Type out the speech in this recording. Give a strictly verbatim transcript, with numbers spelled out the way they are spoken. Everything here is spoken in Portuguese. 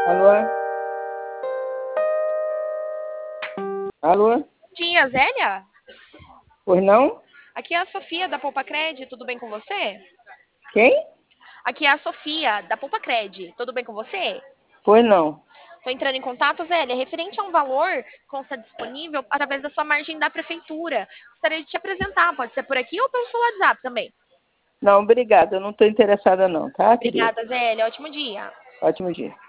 Alô? Alô? Bom dia, Zélia? Pois não? Aqui é a Sofia da Poupa Cred, tudo bem com você? Quem? Aqui é a Sofia da Poupa Cred, tudo bem com você? Pois não. Estou entrando em contato, Zélia, referente a um valor que consta disponível através da sua margem da prefeitura. Gostaria de te apresentar, pode ser por aqui ou pelo seu WhatsApp também. Não, obrigada. Eu não estou interessada não, tá, querida? Obrigada, Zélia. Ótimo dia. Ótimo dia.